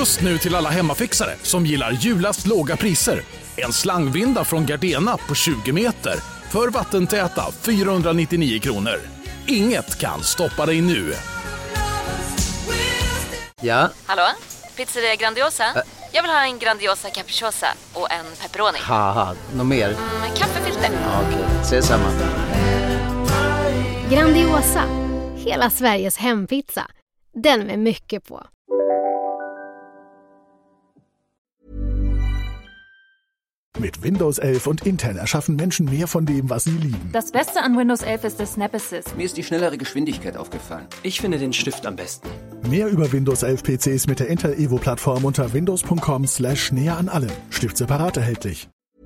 Just nu till alla hemmafixare som gillar julast låga priser. En slangvinda från Gardena på 20 meter för vattentäta 499 kronor. Inget kan stoppa dig nu. Ja? Hallå? Pizzeria Grandiosa? Jag vill ha en Grandiosa capriciosa och en pepperoni. Haha, något mer? Kaffefilter. Ja, okej, ses samma. Grandiosa, hela Sveriges hempizza. Den med mycket på. Mit Windows 11 und Intel erschaffen Menschen mehr von dem, was sie lieben. Das Beste an Windows 11 ist der Snap Assist. Mir ist die schnellere Geschwindigkeit aufgefallen. Ich finde den Stift am besten. Mehr über Windows 11 PCs mit der Intel Evo-Plattform unter windows.com/näher an allem. Stift separat erhältlich.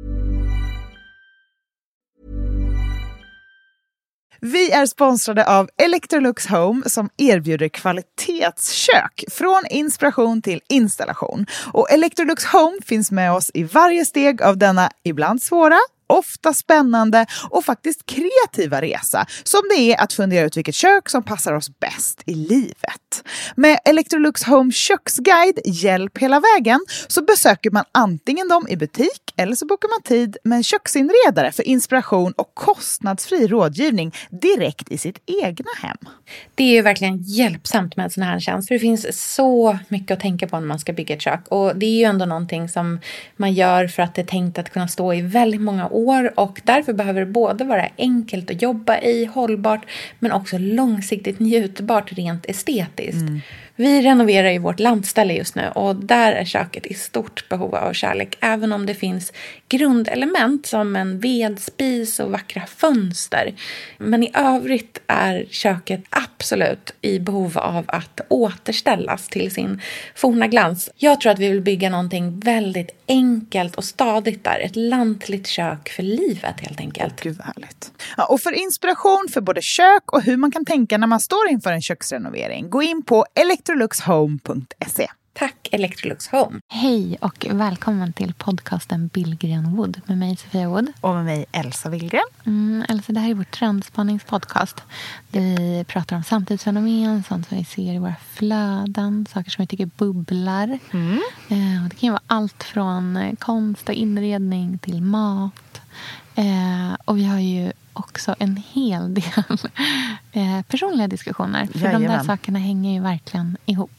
Vi är sponsrade av Electrolux Home som erbjuder kvalitetskök från inspiration till installation. Och Electrolux Home finns med oss i varje steg av denna ibland svåra, ofta spännande och faktiskt kreativa resa som det är att fundera ut vilket kök som passar oss bäst i livet. Med Electrolux Home köksguide hjälp hela vägen så besöker man antingen dem i butik eller så bokar man tid med en köksinredare för inspiration och kostnadsfri rådgivning direkt i sitt egna hem. Det är ju verkligen hjälpsamt med såna här tjänster. Det finns så mycket att tänka på när man ska bygga ett kök. Och det är ju ändå någonting som man gör för att det är tänkt att kunna stå i väldigt många år. Och därför behöver det både vara enkelt att jobba i, hållbart, men också långsiktigt njutbart rent estetiskt. Vi renoverar ju vårt landställe just nu och där är köket i stort behov av kärlek. Även om det finns grundelement som en vedspis och vackra fönster. Men i övrigt är köket absolut i behov av att återställas till sin forna glans. Jag tror att vi vill bygga någonting väldigt enkelt och stadigt där. Ett lantligt kök för livet helt enkelt. Gud vad härligt. Ja, och för inspiration för både kök och hur man kan tänka när man står inför en köksrenovering, gå in på electroluxhome.se. Tack Electrolux Home. Hej och välkommen till podcasten Billgren Wood med mig Sofia Wood. Och med mig Elsa Billgren. Elsa, det här är vår trendspaningspodcast. Vi pratar om samtidsfenomen, sånt som vi ser i våra flöden, saker som vi tycker bubblar. Och det kan ju vara allt från konst och inredning till mat. Och vi har ju också en hel del personliga diskussioner. För de där sakerna hänger ju verkligen ihop.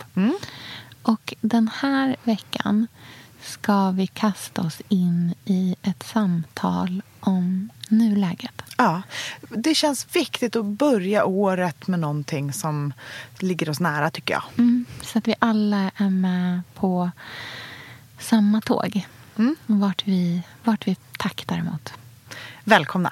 Och den här veckan ska vi kasta oss in i ett samtal om nuläget. Ja, det känns viktigt att börja året med någonting som ligger oss nära tycker jag. Så att vi alla är med på samma tåg. Och vart vi taktar emot. Välkomna!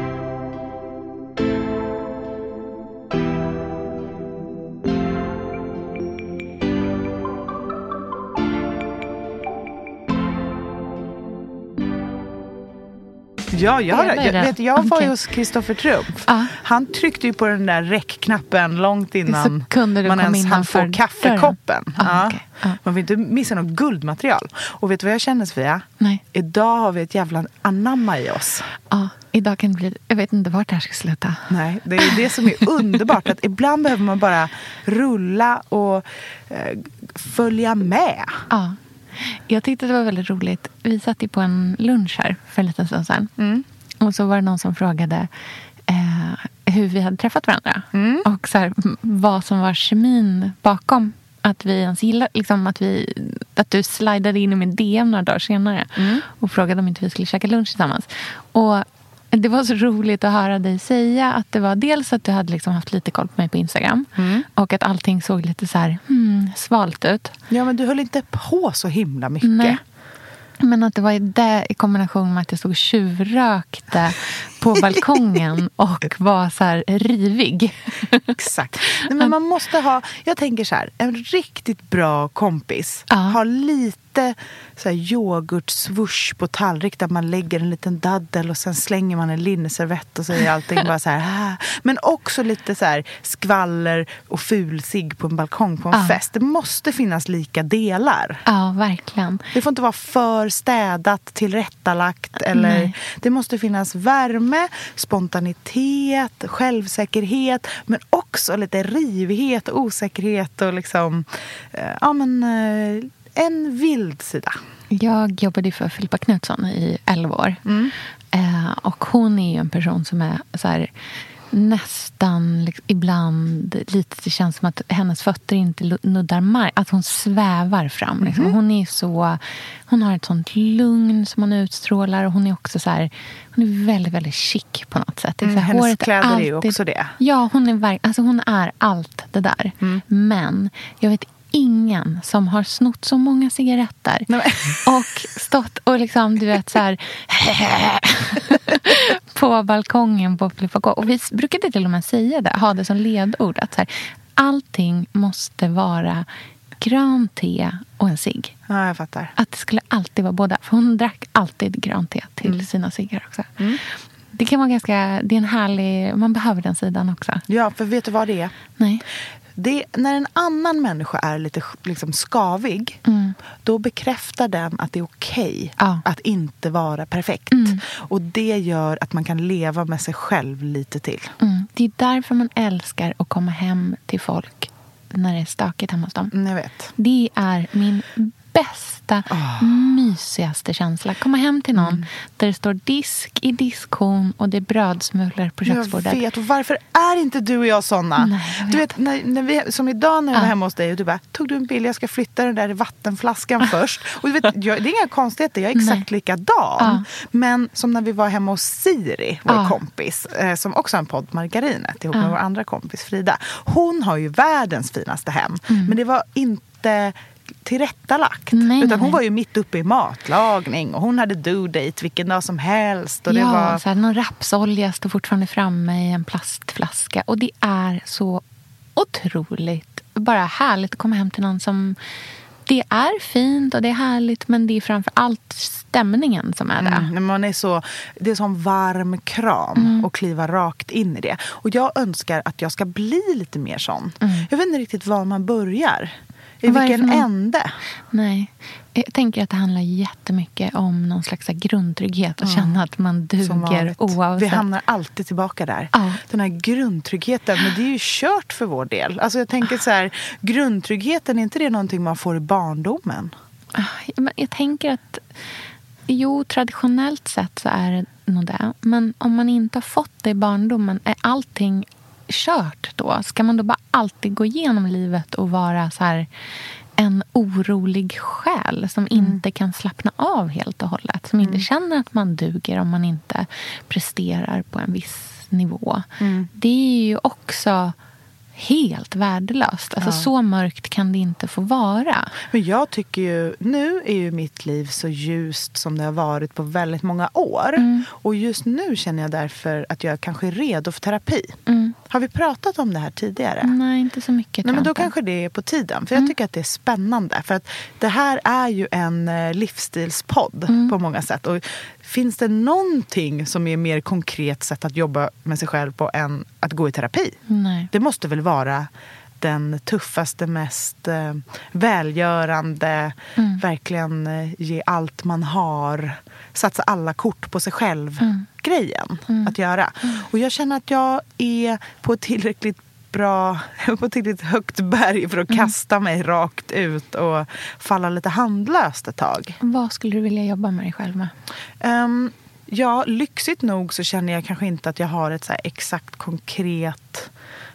Ja, jag var ju hos Kristoffer Trump. Han tryckte ju på den där räckknappen långt innan man ens hann få kaffekoppen. Man vill inte missa något guldmaterial. Och vet du vad jag känner, Sofia? Nej. Idag har vi ett jävla anamma i oss. Ja, idag kan det bli... Jag vet inte vart det här ska sluta. Nej, det är det som är underbart. Att ibland behöver man bara rulla och följa med. Ja. Jag tyckte det var väldigt roligt. Vi satt ju på en lunch här för en liten stund sedan. Och så var det någon som frågade hur vi hade träffat varandra. Och så här, vad som var kemin bakom att vi ens gillar, liksom att du slidade in i min DM några dagar senare och frågade om inte vi skulle käka lunch tillsammans. Och det var så roligt att höra dig säga att det var dels att du hade liksom haft lite koll på mig på Instagram och att allting såg lite så här svalt ut. Ja, men du höll inte på så himla mycket. Nej. Men att det var det i kombination med att jag stod och tjuvrökte på balkongen och var så här rivig. Exakt. Nej, men man måste ha, jag tänker så här, en riktigt bra kompis har lite så här yoghurt-swoosh på tallrik där man lägger en liten daddel och sen slänger man en linneservett och så är allting bara så här. Men också lite så här skvaller och fulsig på en balkong på en fest. Det måste finnas lika delar. Ja, verkligen. Det får inte vara för städat, tillrättalagt eller det måste finnas värme, spontanitet, självsäkerhet men också lite rivighet och osäkerhet och liksom en vild sida. Jag jobbade för Filippa Knutsson i 11 år. Och hon är ju en person som är så här, nästan liksom, ibland lite, det känns som att hennes fötter inte nuddar mark, att hon svävar fram liksom. Hon har ett sånt lugn som hon utstrålar, och hon är också så här, hon är väldigt, väldigt chic på något sätt. Det är så här, hennes kläder är ju också det. Ja, hon är allt det där. Men jag vet ingen som har snott så många cigaretter och stått och liksom, du vet, så här på balkongen på Filippa K. Och vi brukade till och med säga det, ha det som ledord, att så här, allting måste vara grönt te och en cigg. Ja, jag fattar. Att det skulle alltid vara båda. För hon drack alltid grönt te till sina ciggar också. Det kan vara det är en härlig, man behöver den sidan också. Ja, för vet du vad det är? Nej. Det, när en annan människa är lite liksom skavig, då bekräftar den att det är okej att inte vara perfekt. Och det gör att man kan leva med sig själv lite till. Det är därför man älskar att komma hem till folk när det är stökigt hemma hos dem. Jag vet. Det är min bästa, mysigaste känsla. Komma hem till någon där det står disk i diskhon och det är brödsmulor på köksbordet. Jag vet, och varför är inte du och jag såna? Du vet, när vi, som idag när jag var hemma hos dig och du bara, tog du en bild, jag ska flytta den där vattenflaskan först. Och du vet, det är inga konstigheter, jag är exakt likadan. Men som när vi var hemma hos Siri, vår kompis, som också har en podd, Margarinet, ihop med vår andra kompis Frida. Hon har ju världens finaste hem. Men det var inte tillrättalagt. Utan hon var ju mitt uppe i matlagning och hon hade due date vilken dag som helst. Och det var så här, någon rapsolja står fortfarande framme i en plastflaska. Och det är så otroligt bara härligt att komma hem till någon som... Det är fint och det är härligt, men det är framför allt stämningen som är där. Man är så, det är som varm kram och kliva rakt in i det. Och jag önskar att jag ska bli lite mer sån. Jag vet inte riktigt var man börjar. I vilken ände? Nej. Jag tänker att det handlar jättemycket om någon slags grundtrygghet. Att känna att man duger oavsett. Vi hamnar alltid tillbaka där. Den här grundtryggheten. Men det är ju kört för vår del. Alltså jag tänker så här, grundtryggheten, är inte det någonting man får i barndomen? Jag tänker att traditionellt sett så är det nog det. Men om man inte har fått det i barndomen, är allting kört då? Ska man då bara alltid gå igenom livet och vara så här en orolig själ som inte kan slappna av helt och hållet, som inte känner att man duger om man inte presterar på en viss nivå? Det är ju också helt värdelöst. Alltså så mörkt kan det inte få vara. Men jag tycker ju, nu är ju mitt liv så ljust som det har varit på väldigt många år. Och just nu känner jag därför att jag kanske är redo för terapi. Har vi pratat om det här tidigare? Nej, inte så mycket. Nej, men då kanske det är på tiden. För jag tycker att det är spännande. För att det här är ju en livsstilspodd på många sätt. Och finns det någonting som är mer konkret sätt att jobba med sig själv på än att gå i terapi? Nej. Det måste väl vara den tuffaste, mest välgörande, verkligen ge allt man har, satsa alla kort på sig själv grejen att göra. Och jag känner att jag är på ett tillräckligt högt berg för att kasta mig rakt ut och falla lite handlöst ett tag. Vad skulle du vilja jobba med dig själv med? Ja, lyxigt nog så känner jag kanske inte att jag har ett så här exakt konkret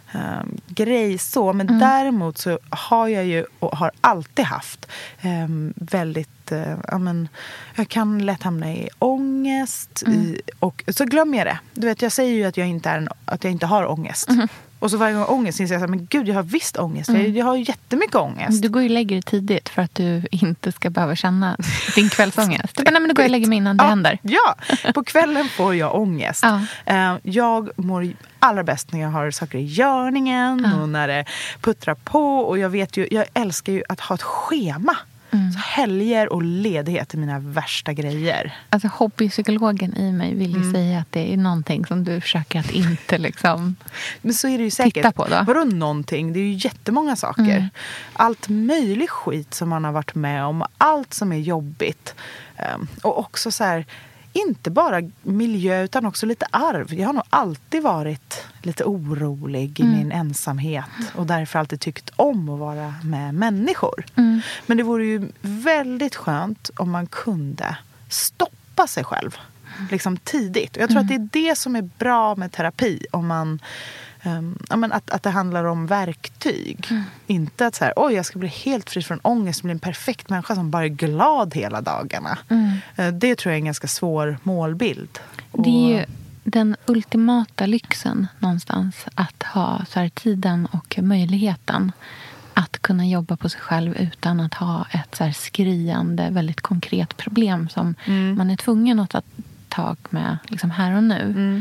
grej så. Men däremot så har jag ju och har alltid haft väldigt, jag kan lätt hamna i ångest och så glömmer jag det. Du vet, jag säger ju att jag inte har ångest. Och så varje gång ångest inser jag att men gud, jag har visst ångest. Jag har ju jättemycket ångest. Du går ju och lägger dig tidigt för att du inte ska behöva känna din kvällsångest. Du bara, nej, men du går och lägger mig innan det händer. Ja, på kvällen får jag ångest. Jag mår allra bäst när jag har saker i görningen och när det puttrar på. Och jag älskar ju att ha ett schema. Så helger och ledighet är mina värsta grejer. Alltså hobbypsykologen i mig vill ju säga att det är någonting som du försöker att inte liksom men så är det ju säkert. Titta på då. Vadå någonting? Det är ju jättemånga saker. Allt möjligt skit som man har varit med om. Allt som är jobbigt. Och också så här, inte bara miljö utan också lite arv. Jag har nog alltid varit lite orolig i min ensamhet och därför alltid tyckt om att vara med människor. Men det vore ju väldigt skönt om man kunde stoppa sig själv liksom tidigt. Och jag tror att det är det som är bra med terapi, om man att det handlar om verktyg. Inte att så här, oj, jag ska bli helt fri från ångest och bli en perfekt människa som bara är glad hela dagarna. Det tror jag är en ganska svår målbild. Det är ju den ultimata lyxen någonstans, att ha så här tiden och möjligheten att kunna jobba på sig själv utan att ha ett så här skriande, väldigt konkret problem som man är tvungen att ta tag med liksom här och nu.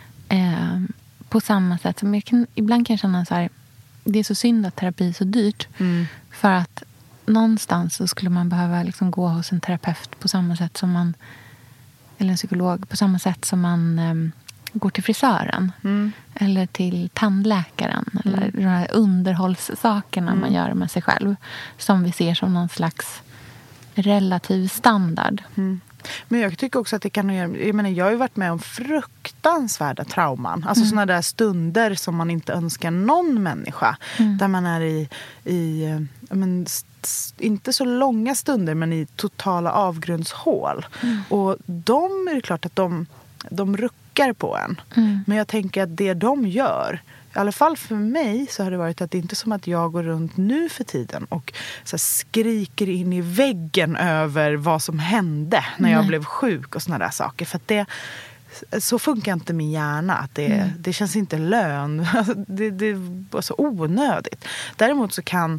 På samma sätt som ibland kan jag känna så här, det är så synd att terapi är så dyrt. För att någonstans så skulle man behöva liksom gå hos en terapeut på samma sätt som man, eller en psykolog på samma sätt som man går till frisören. Eller till tandläkaren. Eller de här underhållssakerna man gör med sig själv. Som vi ser som någon slags relativ standard. Men jag tycker också att det kan göra, jag har ju varit med om fruktansvärda trauman. Alltså sådana där stunder som man inte önskar någon människa. Där man är i inte så långa stunder, men i totala avgrundshål. Och de är det klart att de ruckar på en. Men jag tänker att det de gör, i alla fall för mig, så har det varit att det inte är som att jag går runt nu för tiden och så här skriker in i väggen över vad som hände när jag blev sjuk och såna där saker. För att så funkar inte min hjärna. Att det känns inte lön. Alltså, det var så onödigt. Däremot så kan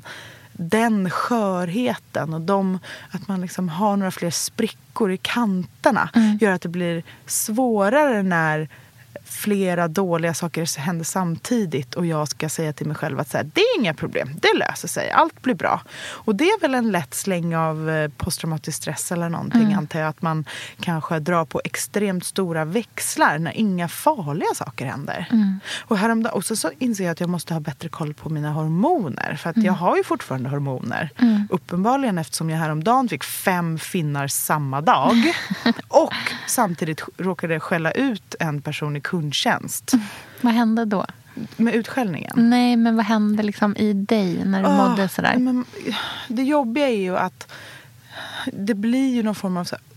den skörheten och att man liksom har några fler sprickor i kanterna gör att det blir svårare när flera dåliga saker händer samtidigt och jag ska säga till mig själv att så här, det är inga problem, det löser sig, allt blir bra. Och det är väl en lätt släng av posttraumatisk stress eller någonting, antar jag, att man kanske drar på extremt stora växlar när inga farliga saker händer. Och så inser jag att jag måste ha bättre koll på mina hormoner, för att jag har ju fortfarande hormoner. Uppenbarligen, eftersom jag häromdagen fick 5 finnar samma dag och samtidigt råkade skälla ut en person i kundtjänst. Vad hände då? Med utskällningen? Nej, men vad hände liksom i dig när du mådde sådär? Men det jobbiga är ju att det blir ju någon form av så här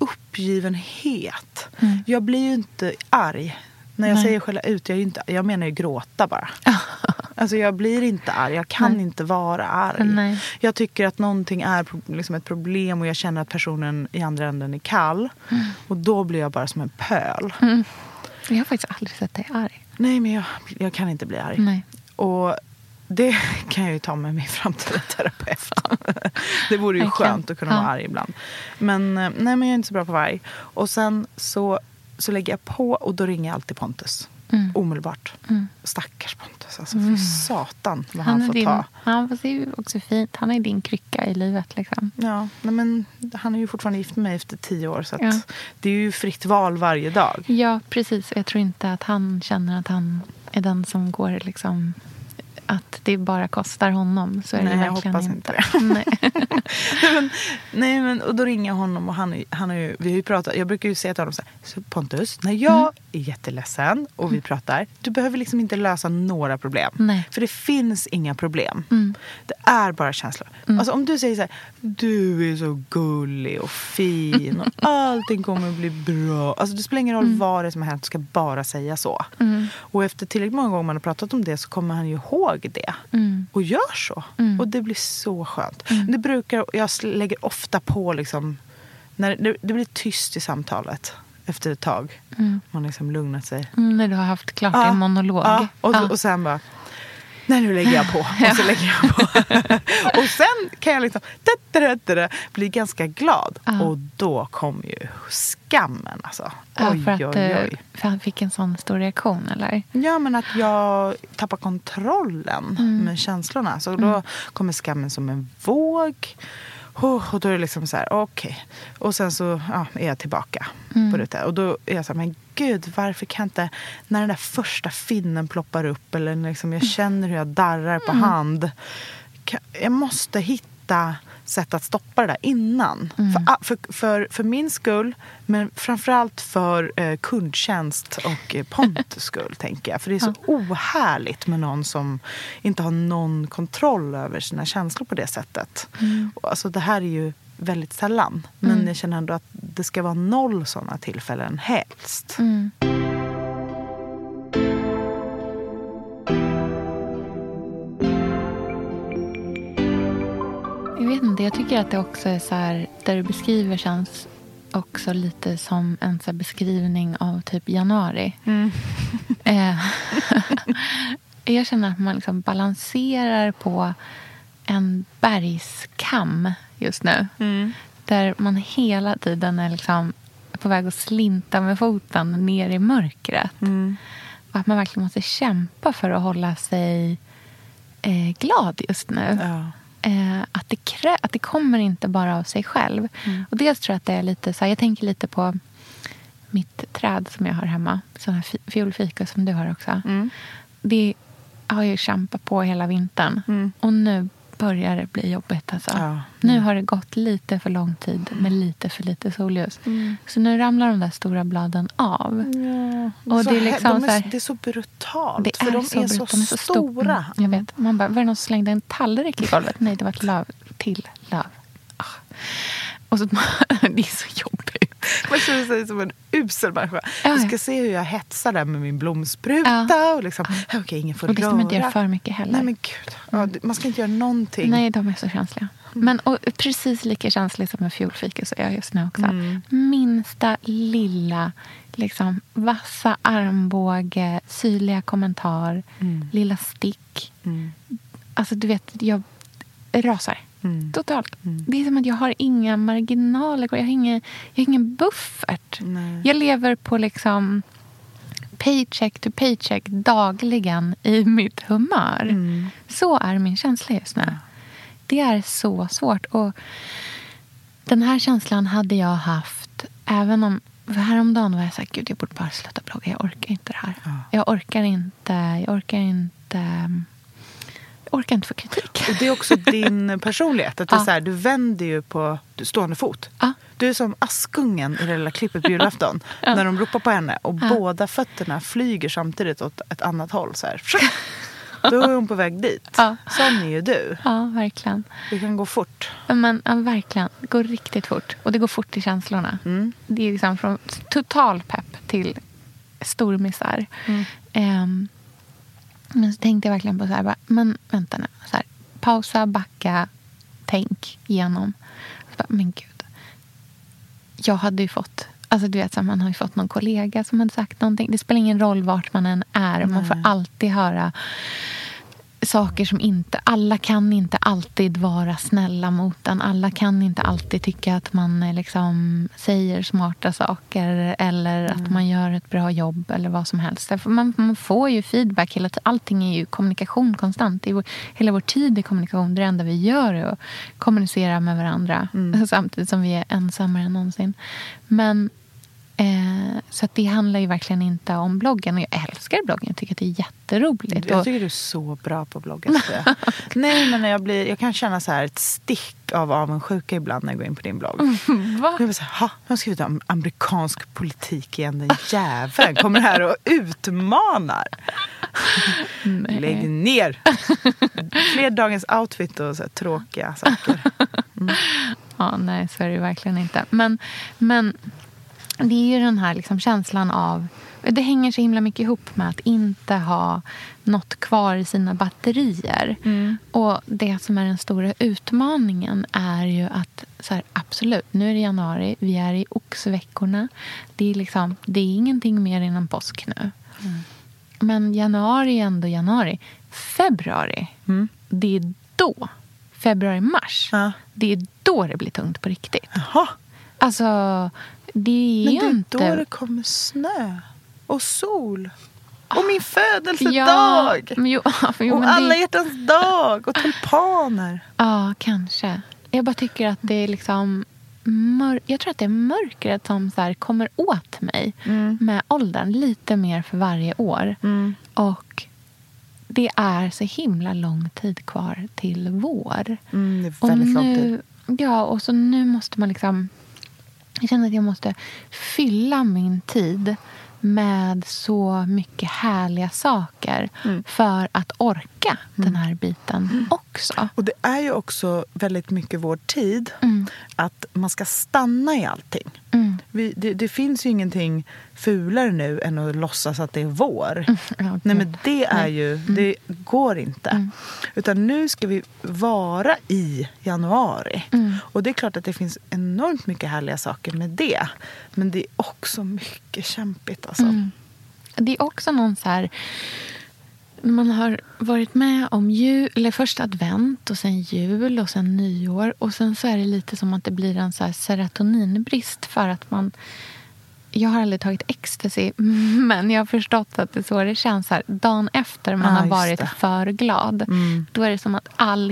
uppgivenhet. Jag blir ju inte arg. När jag säger skälla ut, jag menar ju gråta bara. Alltså jag blir inte arg. Jag kan inte vara arg. Nej. Jag tycker att någonting är liksom ett problem och jag känner att personen i andra änden är kall. Och då blir jag bara som en pöl. Jag har faktiskt aldrig sett dig arg. Nej, men jag kan inte bli arg. Nej. Och det kan jag ju ta med min framtida terapeut. Det vore ju skönt att kunna vara arg ibland. Men nej, men jag är inte så bra på varg. Och sen så lägger jag på och då ringer jag alltid Pontus. Omedelbart. Stackars Pontus. Alltså för satan vad han får ta. Han får ju också fint. Han är din krycka i livet liksom. Ja, men han är ju fortfarande gift med mig efter 10 år. Så att det är ju fritt val varje dag. Ja, precis. Jag tror inte att han känner att han är den som går liksom, att det bara kostar honom. Så är det verkligen jag hoppas inte det. Nej, men och då ringer jag honom och han är ju, vi har ju pratat, jag brukar ju säga till honom så här, så Pontus, när jag är jätteledsen och vi pratar, du behöver liksom inte lösa några problem. Nej. För det finns inga problem. Det är bara känslor. Alltså om du säger så här, du är så gullig och fin och allting kommer att bli bra. Alltså det spelar ingen roll vad det som har hänt, du ska bara säga så. Och efter tillräckligt många gånger man har pratat om det så kommer han ju ihåg det. Och gör så. Och det blir så skönt. Det brukar, jag lägger ofta på liksom, när det blir tyst i samtalet efter ett tag. Man liksom lugnat sig. När du har haft klart en monolog. Och sen bara, nej, nu lägger jag på. Och så lägger jag på. Och sen kan jag liksom bli ganska glad. Och då kommer ju skammen. Alltså. Oj. För han fick en sån stor reaktion, eller? Ja, men att jag tappar kontrollen med känslorna. Så då kommer skammen som en våg. Och då är det liksom så här, okej. Och sen så är jag tillbaka på det. Och då är jag så här, men gud, varför kan inte, när den där första finnen ploppar upp eller liksom jag känner hur jag darrar på hand. Jag måste hitta sätt att stoppa det där innan. För min skull, men framförallt för kundtjänst och Pontus skull, tänker jag. För det är så ohärligt med någon som inte har någon kontroll över sina känslor på det sättet. Alltså det här är ju väldigt sällan. Men jag känner ändå att det ska vara 0 sådana tillfällen helst. Jag vet inte, jag tycker att det också är så här, där du beskriver känns också lite som en så här beskrivning av typ januari. Jag känner att man liksom balanserar på en bergskam just nu. Där man hela tiden är liksom på väg att slinta med foten ner i mörkret. Och att man verkligen måste kämpa för att hålla sig glad just nu. Att det kommer inte bara av sig själv. Och dels tror jag att det är lite så här, jag tänker lite på mitt träd som jag har hemma. Sån här fiolfika som du har också. Det har ju kämpat på hela vintern. Och nu börjar det bli jobbigt alltså. Nu har det gått lite för lång tid med lite för lite solljus. Så nu ramlar de där stora bladen av. Och det är liksom det är så brutalt. Det är så brutalt. De är så stora. Jag vet. Man bara, var det någon som slängde en tallrik i golvet? Nej, det var ett löv till löv. Och så, det är så jobbigt. Man känner sig som en usel människa. Du ska se hur jag hetsar där med min blomspruta. Och liksom, okej, ingen får och liksom röra. Inte göra för mycket heller. Nej, men gud. Man ska inte göra någonting. Nej, de är så känsliga. Men och precis lika känslig som en fiolfika så är jag just nu också. Minsta lilla liksom, vassa armbåge, syrliga kommentar, lilla stick. Alltså du vet, jag rasar. Totalt. Det är som att jag har inga marginaler. Jag har ingen buffert. Jag lever på liksom paycheck to paycheck dagligen i mitt humör. Så är min känsla just nu. Det är så svårt. Och den här känslan hade jag haft även om häromdagen var jag så här, gud, jag borde bara sluta blogga. Jag orkar inte det här. Jag orkar inte få kritik. Och det är också din personlighet. Att det är så här, du vänder ju på stående fot. Du är som Askungen i det lilla klippet på julafton. När de ropar på henne. Och båda fötterna flyger samtidigt åt ett annat håll. Så här. Då är hon på väg dit. Sån är ju du. Ja, verkligen. Det kan gå fort. Men verkligen. Det går riktigt fort. Och det går fort i känslorna. Det är liksom från total pepp till stor misär. Men så tänkte jag verkligen på så här, bara, men vänta nu, så här, pausa, backa, tänk igenom. Bara, men gud, jag hade ju fått, alltså du vet, så man har ju fått någon kollega som hade sagt någonting. Det spelar ingen roll vart man än är, man får alltid höra saker som inte, alla kan inte alltid vara snälla mot en. Alla kan inte alltid tycka att man liksom säger smarta saker eller att man gör ett bra jobb eller vad som helst. Därför man får ju feedback hela tiden. Allting är ju kommunikation konstant. Hela vår tid är kommunikation. Det enda vi gör är att kommunicera med varandra samtidigt som vi är ensammare än någonsin. Men så att det handlar ju verkligen inte om bloggen. Och jag älskar bloggen. Jag tycker att det är jätteroligt. Jag tycker du är så bra på bloggen. Nej, men jag kan känna så här ett stick av avundsjuka ibland när jag går in på din blogg. Va? Jag vill säga, jag har skrivit om amerikansk politik igen. Den jäveln kommer här och utmanar. Lägg ner. Fler dagens outfit och så här tråkiga saker. Ja, nej, så är det verkligen inte. Men det är ju den här liksom känslan av, det hänger så himla mycket ihop med att inte ha något kvar i sina batterier. Och det som är den stora utmaningen är ju att så här, absolut, nu är det januari, vi är i oxveckorna. Det är liksom, det är ingenting mer innan påsk nu. Men januari är ändå januari. Februari, det är då. Februari-mars, det är då det blir tungt på riktigt. Alltså, det är ju inte... Men det är då det kommer snö och sol. Och min födelsedag. Och alla hjärtans dag. Och tulpaner. Ja, kanske. Jag bara tycker att det är liksom... Jag tror att det är mörkret som så här kommer åt mig med åldern. Lite mer för varje år. Och det är så himla lång tid kvar till vår. Det är väldigt lång tid. Ja, och så nu måste man liksom... Jag känner att jag måste fylla min tid med så mycket härliga saker för att orka den här biten också. Och det är ju också väldigt mycket vår tid att man ska stanna i allting. Det finns ju ingenting fulare nu än att låtsas att det är vår. Okay. Nej, men det är ju, det går inte. Utan nu ska vi vara i januari. Och det är klart att det finns enormt mycket härliga saker med det. Men det är också mycket kämpigt alltså. Det är också någon så här... Man har varit med om eller först advent och sen jul och sen nyår. Och sen så är det lite som att det blir en så här serotoninbrist för att man... Jag har aldrig tagit ecstasy, men jag har förstått att det är så det känns här. Dagen efter man har varit för glad. Då är det som att all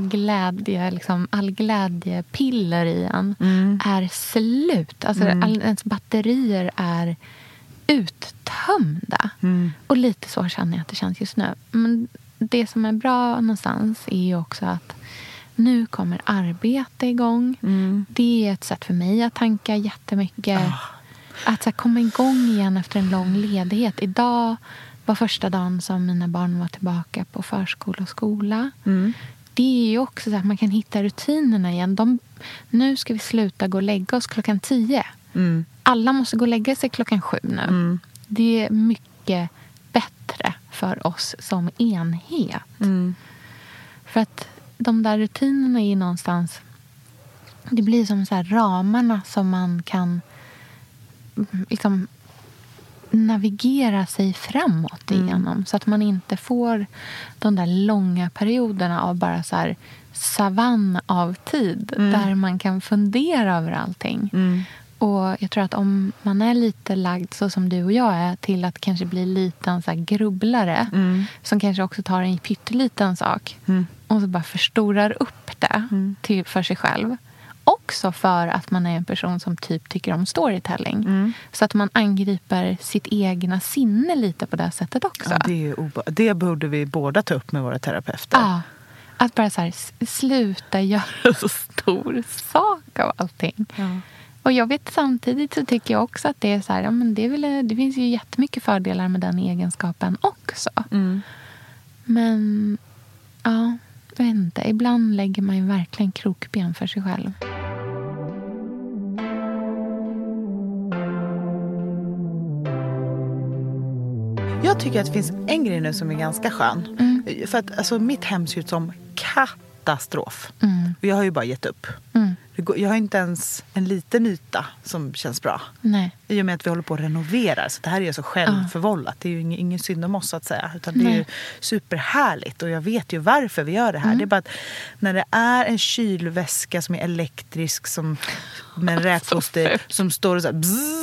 glädjepiller i en är slut. Alltså ens batterier är uttömda. Och lite så känner jag att det känns just nu. Men det som är bra någonstans är ju också att nu kommer arbete igång. Det är ett sätt för mig att tanka jättemycket. Att så här, komma igång igen efter en lång ledighet. Idag var första dagen som mina barn var tillbaka på förskola och skola. Det är ju också så att man kan hitta rutinerna igen. Nu ska vi sluta gå och lägga oss 10:00. Alla måste gå och lägga sig 7:00 nu. Det är mycket bättre för oss som enhet. För att de där rutinerna är någonstans... Det blir som så här ramarna som man kan liksom navigera sig framåt igenom. Så att man inte får de där långa perioderna av bara så här savann av tid. Där man kan fundera över allting. Och jag tror att om man är lite lagd så som du och jag är till att kanske bli liten så här grubblare som kanske också tar en pytteliten sak och så bara förstorar upp det för sig själv. Också för att man är en person som typ tycker om storytelling. Så att man angriper sitt egna sinne lite på det sättet också. Ja, det borde vi båda ta upp med våra terapeuter. Ja, att bara så här, sluta göra så stor sak av allting. Ja. Och jag vet samtidigt så tycker jag också att det är så här, ja, men det finns ju jättemycket fördelar med den egenskapen också. Men ja, jag vet inte. Ibland lägger man ju verkligen krokben för sig själv. Jag tycker att det finns en grej nu som är ganska skön. För att alltså, mitt hem ser ut som katastrof. Och jag har ju bara gett upp. Jag har inte ens en liten yta som känns bra. Nej. I och med att vi håller på att renovera. Så det här är ju så självförvållat. Det är ju ingen synd om oss så att säga. Utan det är ju superhärligt. Och jag vet ju varför vi gör det här. Det är bara att när det är en kylväska som är elektrisk som, med en räkost som står och så här,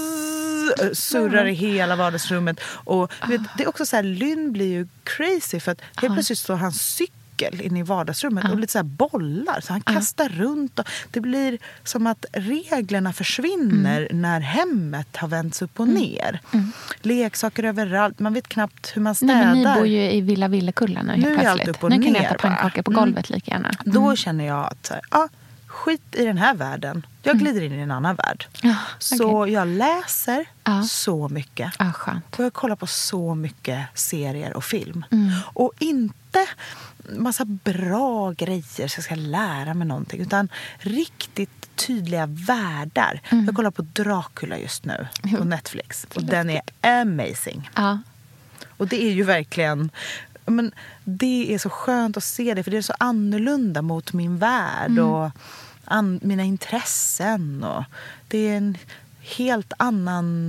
surrar i hela vardagsrummet. Och vet, det är också så här, Lynn blir ju crazy för att helt plötsligt står han cykel in i vardagsrummet och lite så här bollar. Så han kastar runt och det blir som att reglerna försvinner när hemmet har vänts upp och ner. Leksaker överallt. Man vet knappt hur man städar. Nej, men ni bor ju i Villa Villekulla nu helt plötsligt. Allt upp och nu kan jag äta pannkakor på golvet lika gärna. Då känner jag att så här, skit i den här världen. Jag glider in i en annan värld. Så jag läser så mycket. Skönt. Och jag kollar på så mycket serier och film. Och inte massa bra grejer så jag ska lära mig någonting. Utan riktigt tydliga världar. Jag kollar på Dracula just nu på Netflix. Och den är amazing. Och det är ju verkligen... Men det är så skönt att se det. För det är så annorlunda mot min värld. Och mina intressen. Och det är en helt annan...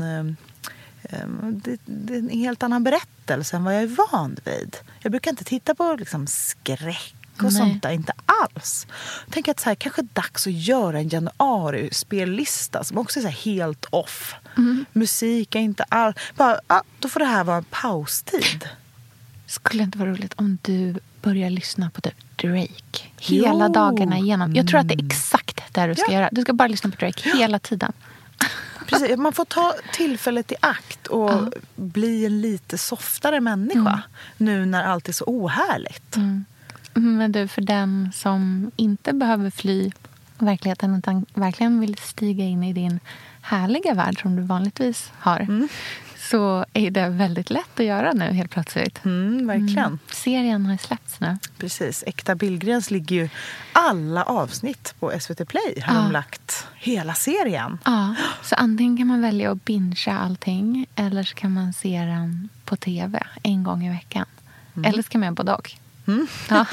Det är en helt annan berättelse än vad jag är van vid. Jag brukar inte titta på liksom skräck och sånt där. Inte alls. Jag tänker att så här, kanske dags att göra en januari-spellista som också är så här helt off. Musik är inte alls... Då får det här vara en paustid. Skulle det inte vara roligt om du börjar lyssna på typ Drake hela dagarna igenom? Jag tror att det är exakt det du ska göra. Du ska bara lyssna på Drake hela tiden. Precis, man får ta tillfället i akt och bli en lite softare människa nu när allt är så ohärligt. Men du, för den som inte behöver fly och verkligheten utan verkligen vill stiga in i din härliga värld som du vanligtvis har, så är det väldigt lätt att göra nu helt plötsligt. Verkligen. Serien har släppts nu. Precis. Äkta Billgrens ligger ju alla avsnitt på SVT Play. Har de lagt hela serien. Ja, så antingen kan man välja att bingea allting eller så kan man se den på tv en gång i veckan. Eller så kan man göra både och. Ja.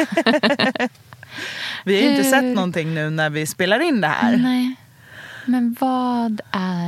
Vi har ju inte sett någonting nu när vi spelar in det här. Nej. Men vad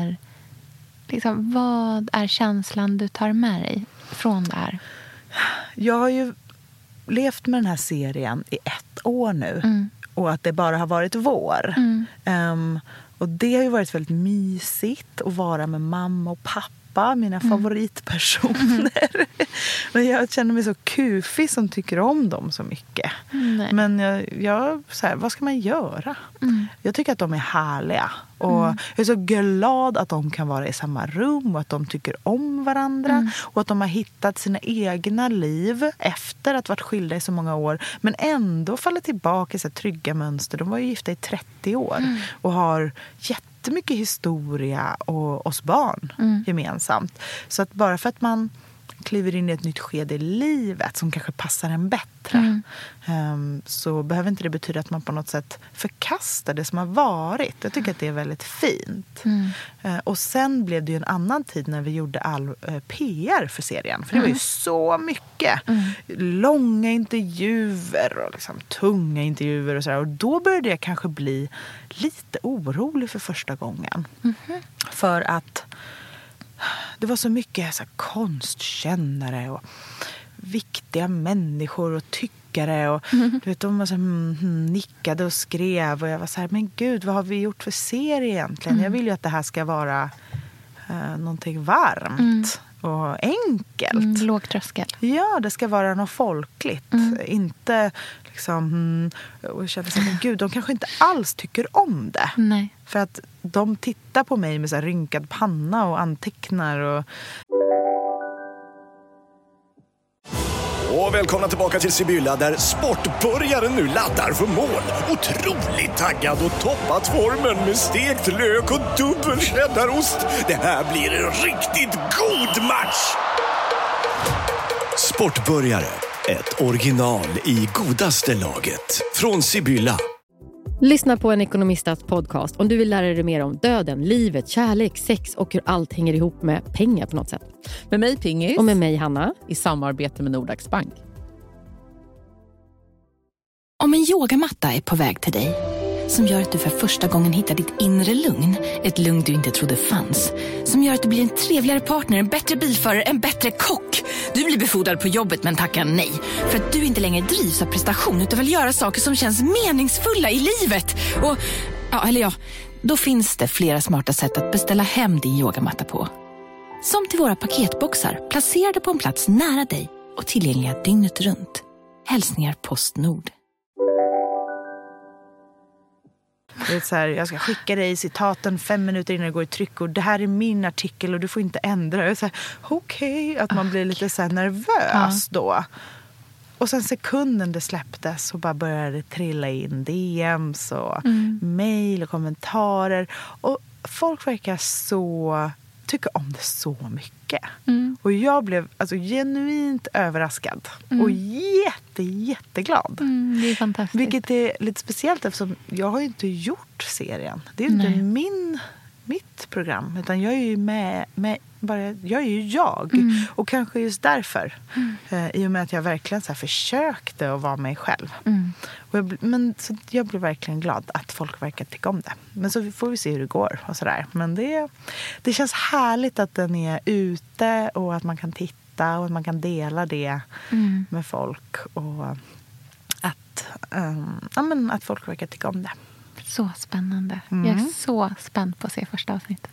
är känslan du tar med dig från det här? Jag har ju levt med den här serien i 1 år nu. Och att det bara har varit vår. Och det har ju varit väldigt mysigt att vara med mamma och pappa, mina favoritpersoner. Men jag känner mig så kufig som tycker om dem så mycket. Men jag så här, vad ska man göra? Jag tycker att de är härliga. Och jag är så glad att de kan vara i samma rum och att de tycker om varandra. Och att de har hittat sina egna liv efter att ha varit skilda i så många år. Men ändå faller tillbaka i så trygga mönster. De var ju gifta i 30 år och har jättemycket historia och oss barn gemensamt. Så att bara för att man kliver in i ett nytt skede i livet som kanske passar en bättre så behöver inte det betyda att man på något sätt förkastar det som har varit. Jag tycker att det är väldigt fint. Och sen blev det ju en annan tid när vi gjorde all PR för serien. För det var ju så mycket långa intervjuer och liksom tunga intervjuer och sådär. Och då började jag kanske bli lite orolig för första gången. För att det var så mycket så här, konstkännare och viktiga människor och tyckare. Och, du vet, de var så här, nickade och skrev. Och jag var så här, men gud, vad har vi gjort för serie egentligen? Jag vill ju att det här ska vara någonting varmt och enkelt. Låg tröskel. Ja, det ska vara något folkligt. Inte liksom... och jag kände så här, men gud, de kanske inte alls tycker om det. Nej. För att de tittar på mig med så här rynkad panna och antecknar och... Och välkomna tillbaka till Sibylla där sportbörjaren nu laddar för mål. Otroligt taggad och toppat formen med stekt lök och dubbel cheddarost. Det här blir en riktigt god match! Sportbörjare, ett original i godaste laget. Från Sibylla. Lyssna på en ekonomistats podcast om du vill lära dig mer om döden, livet, kärlek, sex och hur allt hänger ihop med pengar på något sätt. Med mig Pingis. Och med mig Hanna. I samarbete med Nordax Bank. Om en yogamatta är på väg till dig, som gör att du för första gången hittar ditt inre lugn, ett lugn du inte trodde fanns, som gör att du blir en trevligare partner, en bättre bilförare, en bättre kock. Du blir befordrad på jobbet men tackar nej, för att du inte längre drivs av prestation utan vill göra saker som känns meningsfulla i livet. Och, då finns det flera smarta sätt att beställa hem din yogamatta på. Som till våra paketboxar, placerade på en plats nära dig och tillgängliga dygnet runt. Hälsningar Postnord. Det är så här, jag ska skicka dig citaten 5 minuter innan det går i tryck och det här är min artikel och du får inte ändra. Och så här, okej, att man blir lite så här nervös då. Och sen sekunden det släpptes så bara började det trilla in DMs och mejl och kommentarer. Och folk verkar tycker om det så mycket. Och jag blev alltså genuint överraskad. Och jätteglad. Det är fantastiskt. Vilket är lite speciellt eftersom jag har ju inte gjort serien. Det är ju inte mitt program. Utan jag är ju jag är ju jag. Och kanske just därför. I och med att jag verkligen så här försökte att vara mig själv. Och så jag blev verkligen glad att folk verkar tycka om det. Men så får vi se hur det går och sådär. Men det känns härligt att den är ute och att man kan titta och att man kan dela det med folk. Och att folk verkar tycka om det. Så spännande. Jag är så spänd på att se första avsnittet.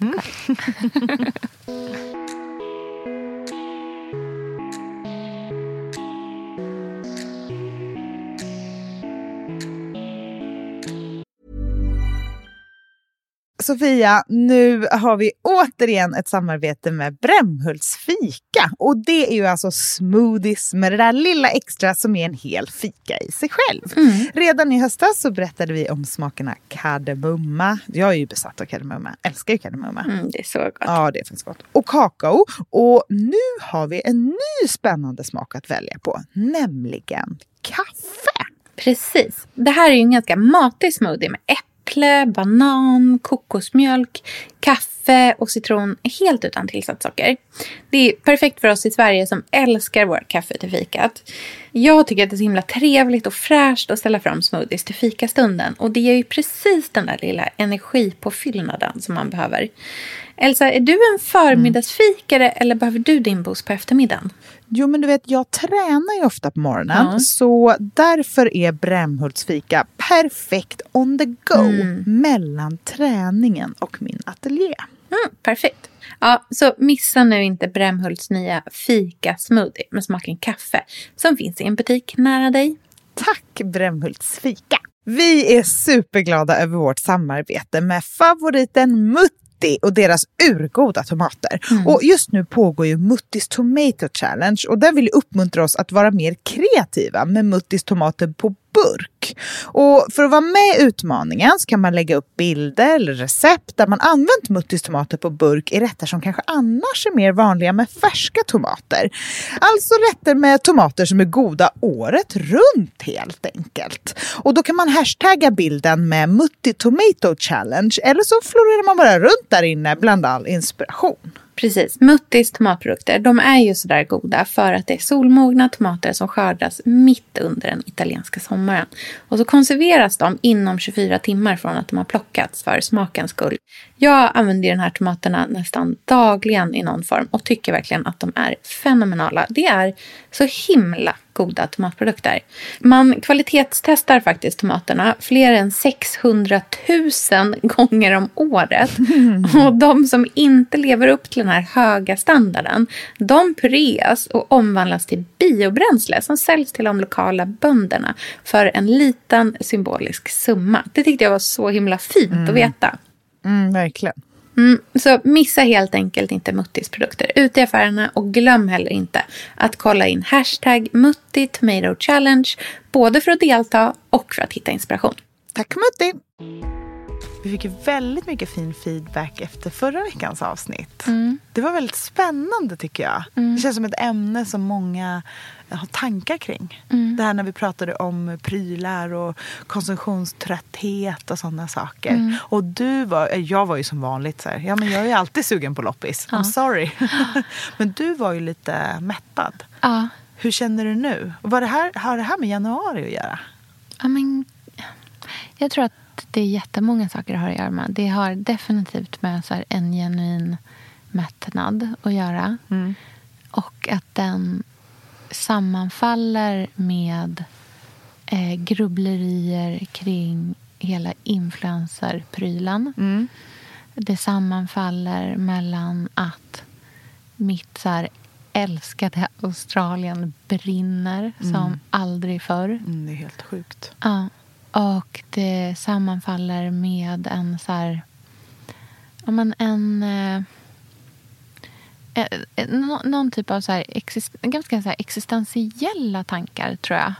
Sofia, nu har vi återigen ett samarbete med Brämhults fika. Och det är ju alltså smoothies med det där lilla extra som är en hel fika i sig själv. Redan i höstas så berättade vi om smakerna kardemumma. Jag är ju besatt av kardemumma. Älskar ju kardemumma. Det är så gott. Ja, det är faktiskt gott. Och kakao. Och nu har vi en ny spännande smak att välja på. Nämligen kaffe. Precis. Det här är ju en ganska matig smoothie med äpple, banan, kokosmjölk, kaffe och citron helt utan tillsatssocker. Det är perfekt för oss i Sverige som älskar vårt kaffe till fikat. Jag tycker att det är så himla trevligt och fräscht att ställa fram smoothies till fikastunden. Och det är ju precis den där lilla energipåfyllnaden som man behöver. Elsa, är du en förmiddagsfikare eller behöver du din boost på eftermiddagen? Jo, men du vet, jag tränar ju ofta på morgonen. Så därför är Brämhults fika perfekt on the go mellan träningen och min ateljé. Perfekt. Ja, så missa nu inte Brämhults nya fika-smoothie med smaken kaffe som finns i en butik nära dig. Tack Brämhults fika! Vi är superglada över vårt samarbete med favoriten Mutti och deras urgoda tomater. Och just nu pågår ju Muttis Tomato Challenge och den vill uppmuntra oss att vara mer kreativa med Muttis tomater på burk. Och för att vara med i utmaningen så kan man lägga upp bilder eller recept där man använt Muttis tomater på burk i rätter som kanske annars är mer vanliga med färska tomater. Alltså rätter med tomater som är goda året runt helt enkelt. Och då kan man hashtagga bilden med Mutti Tomato Challenge eller så florerar man bara runt där inne bland all inspiration. Precis, Muttis tomatprodukter, de är ju sådär goda för att det är solmogna tomater som skördas mitt under den italienska sommaren. Och så konserveras de inom 24 timmar från att de har plockats för smakens skull. Jag använder de här tomaterna nästan dagligen i någon form och tycker verkligen att de är fenomenala. Det är så himla goda tomatprodukter. Man kvalitetstestar faktiskt tomaterna fler än 600 000 gånger om året. Och de som inte lever upp till den här höga standarden, de pureas och omvandlas till biobränsle som säljs till de lokala bönderna för en liten symbolisk summa. Det tyckte jag var så himla fint att veta. Verkligen. Så missa helt enkelt inte Muttis produkter ute i affärerna och glöm heller inte att kolla in hashtag Mutti Tomato Challenge både för att delta och för att hitta inspiration. Tack Mutti! Vi fick väldigt mycket fin feedback efter förra veckans avsnitt. Det var väldigt spännande tycker jag. Det känns som ett ämne som många har tankar kring. Det här när vi pratade om prylar och konsumtionströtthet och sådana saker. Och jag var ju som vanligt så här, ja men jag är ju alltid sugen på loppis. I'm sorry. Men du var ju lite mättad. Ja. Hur känner du nu? Och har det här med januari att göra? Ja, men jag tror att det är jättemånga saker det har att göra med. Det har definitivt med så här en genuin mättnad att göra. Och att den sammanfaller med grubblerier kring hela influencerprylen. Det sammanfaller mellan att mitt så här älskade Australien brinner som aldrig förr. Det är helt sjukt. Ja. Och det sammanfaller med en så här, någon typ av så här ganska så här existentiella tankar tror jag.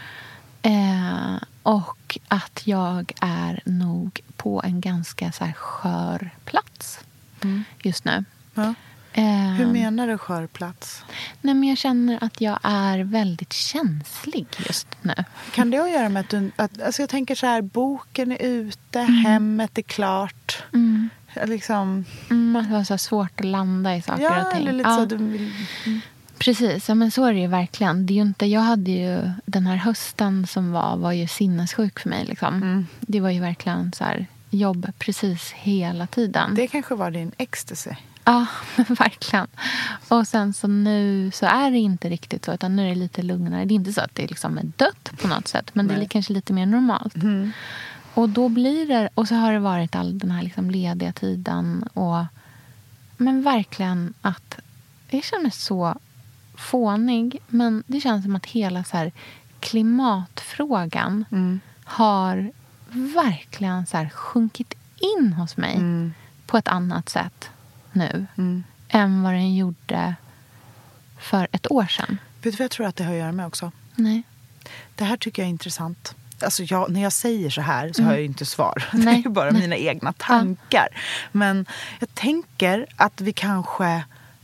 Och att jag är nog på en ganska så här skör plats just nu. Ja. Hur menar du skör plats? Nej, men jag känner att jag är väldigt känslig just nu. Kan det ha att göra med att alltså jag tänker så här, boken är ute, hemmet är klart. Liksom. Att det var så svårt att landa i saker och ting. Eller lite så du vill... Precis, ja, men så är det ju verkligen. Det är ju inte, jag hade ju den här hösten som var ju sinnessjuk för mig. Liksom. Det var ju verkligen så här jobb precis hela tiden. Det kanske var din ecstasy. Ja, verkligen. Och sen så nu så är det inte riktigt så, utan nu är det lite lugnare. Det är inte så att det liksom är dött på något sätt, men det är kanske lite mer normalt. Och då blir det, och så har det varit all den här liksom lediga tiden och men verkligen att jag känner så fånig, men det känns som att hela så här klimatfrågan har verkligen så här sjunkit in hos mig på ett annat sätt nu än vad den gjorde för ett år sedan. Vet du vad jag tror att det har att göra med också? Nej. Det här tycker jag är intressant. Alltså när jag säger så här så har jag ju inte svar. Det är ju bara mina egna tankar. Men jag tänker att vi kanske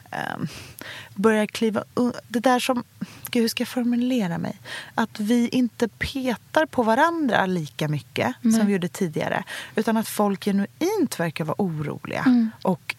börjar kliva... Det där som... Gud, hur ska jag formulera mig? Att vi inte petar på varandra lika mycket som vi gjorde tidigare. Utan att folk genuint verkar vara oroliga. Och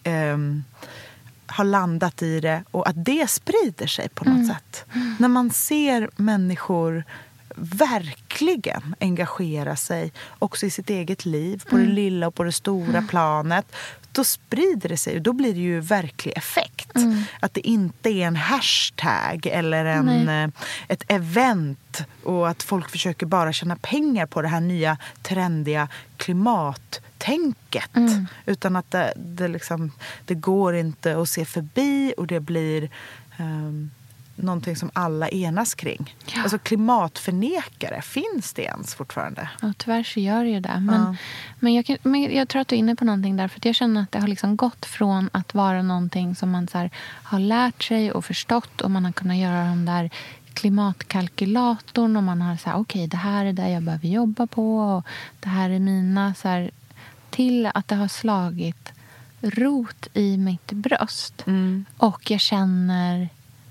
har landat i det. Och att det sprider sig på något sätt. När man ser människor verkligen engagera sig också i sitt eget liv. På det lilla och på det stora planet. Då sprider det sig och då blir det ju verklig effekt. Att det inte är en hashtag eller ett event och att folk försöker bara tjäna pengar på det här nya trendiga klimattänket. Utan att det går inte att se förbi och det blir någonting som alla enas kring. Ja. Alltså klimatförnekare, finns det ens fortfarande? Ja, tyvärr så gör det ju det. Men jag tror att du är inne på någonting där. För att jag känner att det har liksom gått från att vara någonting som man så här har lärt sig och förstått. Och man har kunnat göra de där klimatkalkylatorn. Och man har sagt, okej, det här är det jag behöver jobba på. Och det här är mina så här, till att det har slagit rot i mitt bröst. Och jag känner...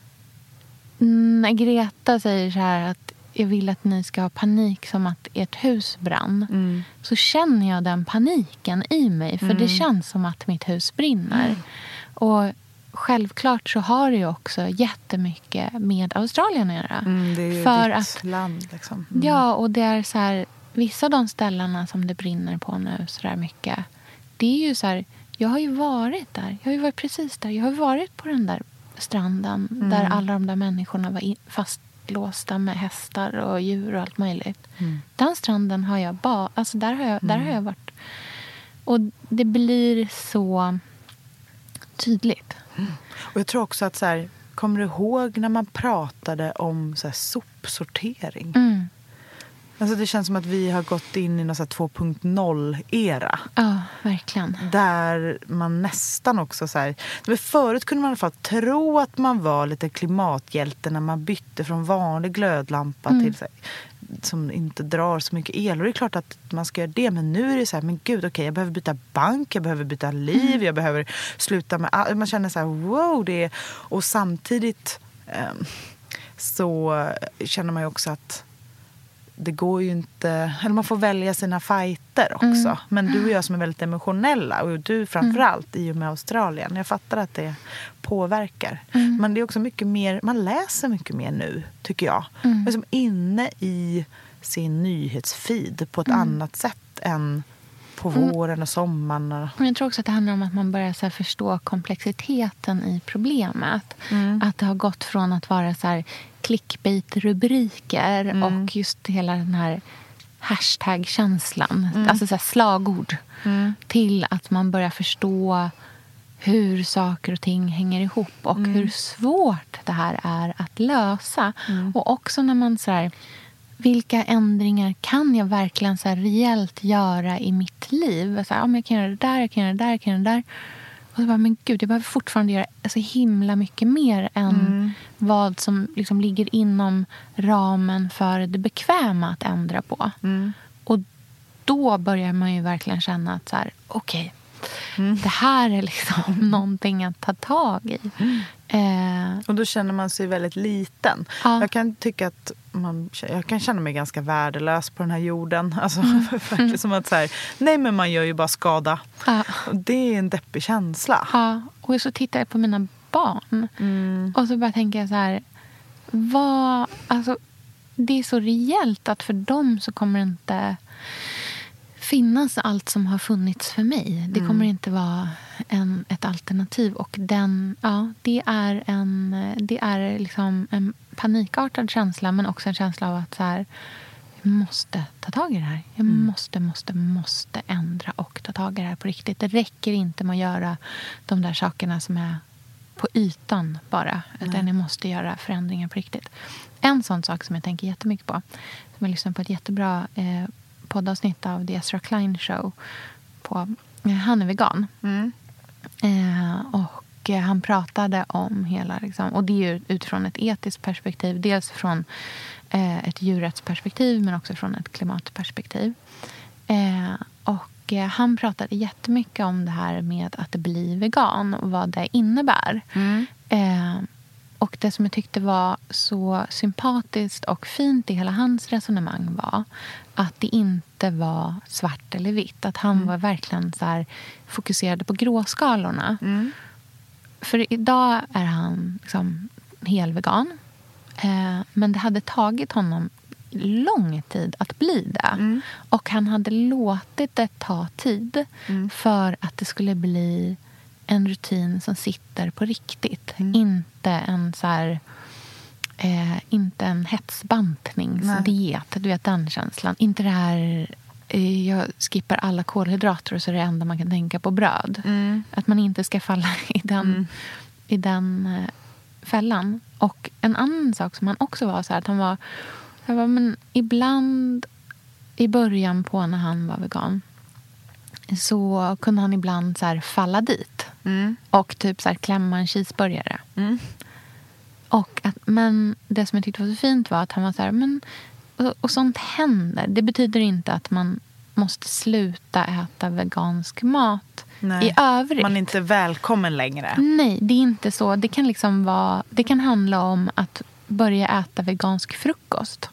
När Greta säger så här att jag vill att ni ska ha panik som att ert hus brann. Så känner jag den paniken i mig. För det känns som att mitt hus brinner. Och självklart så har det ju också jättemycket med Australien att göra. Det är ju för ditt att, land liksom. Ja, och det är så här, vissa av de ställena som det brinner på nu så där mycket. Det är ju så här, jag har ju varit där. Jag har ju varit precis där. Jag har varit på den där stranden där alla de där människorna var fastlåsta med hästar och djur och allt möjligt. Den stranden har jag alltså där har jag varit. Och det blir så tydligt. Och jag tror också att så här, kommer du ihåg när man pratade om så här, sopsortering? Alltså det känns som att vi har gått in i någon 2.0-era. Ja, verkligen. Där man nästan också så här... Men förut kunde man i alla fall tro att man var lite klimathjälte när man bytte från vanlig glödlampa till så här, som inte drar så mycket el. Och det är klart att man ska göra det. Men nu är det så här, men gud, okej, jag behöver byta bank, jag behöver byta liv, jag behöver sluta med... Man känner så här, wow, det är... Och samtidigt så känner man ju också att det går ju inte... Eller man får välja sina fighter också. Men du och jag som är väldigt emotionella. Och du framförallt i och med Australien. Jag fattar att det påverkar. Men det är också mycket mer... Man läser mycket mer nu, tycker jag. Liksom inne i sin nyhetsfeed på ett annat sätt än på våren och sommaren. Men jag tror också att det handlar om att man börjar så här förstå komplexiteten i problemet. Att det har gått från att vara så här clickbait-rubriker och just hela den här hashtag-känslan, alltså så här slagord, till att man börjar förstå hur saker och ting hänger ihop och hur svårt det här är att lösa. Och också när man så här, vilka ändringar kan jag verkligen så här reellt göra i mitt liv? Så här, ja, men jag kan göra det där, jag kan göra det där, jag kan göra det där. Och så bara, men gud, jag behöver fortfarande göra så himla mycket mer än vad som liksom ligger inom ramen för det bekväma att ändra på. Och då börjar man ju verkligen känna att så här, okej, det här är liksom någonting att ta tag i. Och då känner man sig väldigt liten. Ja. Jag kan tycka att jag kan känna mig ganska värdelös på den här jorden. Alltså verkligen som att så här, nej, men man gör ju bara skada. Och det är en deppig känsla. Ja, och så tittar jag på mina barn. Och så bara tänker jag så här, alltså, det är så rejält att för dem så kommer det inte finnas allt som har funnits för mig. Det kommer inte vara ett alternativ. Och det är liksom en panikartad känsla, men också en känsla av att så här, jag måste ta tag i det här. Jag måste ändra och ta tag i det här på riktigt. Det räcker inte med att göra de där sakerna som är på ytan bara. Utan jag måste göra förändringar på riktigt. En sån sak som jag tänker jättemycket på, som jag lyssnar på ett jättebra poddavsnitt av The Ezra Klein Show han är vegan. Och han pratade om hela, liksom, och det är ju utifrån ett etiskt perspektiv, dels från ett djurrättsperspektiv men också från ett klimatperspektiv. Och han pratade jättemycket om det här med att bli vegan och vad det innebär. Och det som jag tyckte var så sympatiskt och fint i hela hans resonemang var att det inte var svart eller vitt. Att han var verkligen så här fokuserade på gråskalorna. För idag är han liksom helvegan. Men det hade tagit honom lång tid att bli det. Och han hade låtit det ta tid för att det skulle bli en rutin som sitter på riktigt. Inte en så här, inte en hetsbantningsdiet. Du vet den känslan. Inte det här, jag skippar alla kolhydrater och så är det enda man kan tänka på bröd. Att man inte ska falla i den fällan. Och en annan sak som han också var så här, att han var men ibland i början på när han var vegan så kunde han ibland så här falla dit och typ så här klämma en cheeseburgare. Och men det som jag tyckte var så fint var att han var så här, men och sånt händer. Det betyder inte att man måste sluta äta vegansk mat. Nej, i övrigt. Man är inte välkommen längre. Nej, det är inte så. Det kan liksom vara, det kan handla om att börja äta vegansk frukost.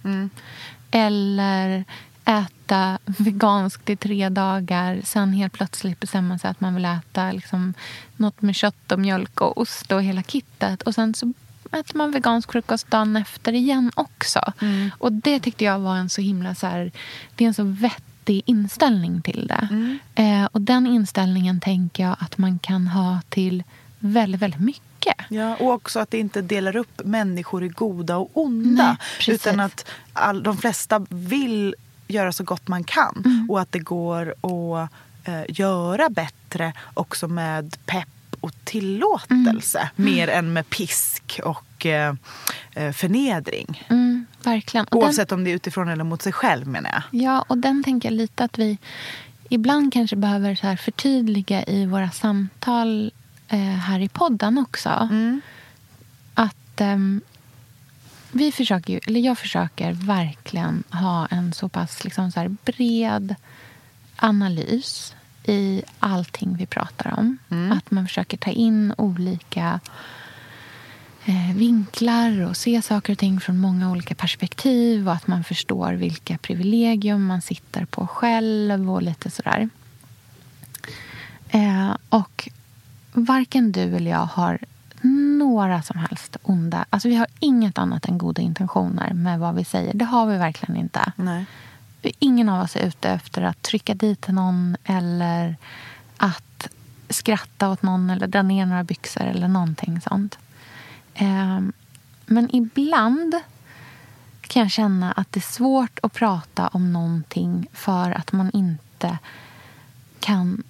Eller äta veganskt i 3 dagar. Sen helt plötsligt bestämma sig att man vill äta liksom något med kött och mjölk och ost och hela kittet. Och sen så äter man vegansk frukost dagen efter igen också. Och det tyckte jag var en så himla så här, det är en så vettig inställning till det. Och den inställningen tänker jag att man kan ha till väldigt, väldigt mycket. Ja, och också att det inte delar upp människor i goda och onda. Nej, utan att de flesta vill göra så gott man kan. Och att det går att göra bättre också med pepp och tillåtelse. Mer än med pisk och förnedring. Verkligen. Och oavsett om det är utifrån eller mot sig själv, menar jag. Ja, och den tänker jag lite att vi ibland kanske behöver så här förtydliga i våra samtal här i podden också. Att vi försöker ju, eller jag försöker verkligen ha en så pass liksom så här bred analys i allting vi pratar om. Att man försöker ta in olika vinklar och se saker och ting från många olika perspektiv och att man förstår vilka privilegium man sitter på själv och lite sådär. Och varken du eller jag har några som helst onda. Alltså vi har inget annat än goda intentioner med vad vi säger. Det har vi verkligen inte. Nej. Ingen av oss är ute efter att trycka dit någon eller att skratta åt någon eller dra ner några byxor eller någonting sånt. Men ibland kan jag känna att det är svårt att prata om någonting för att man inte kan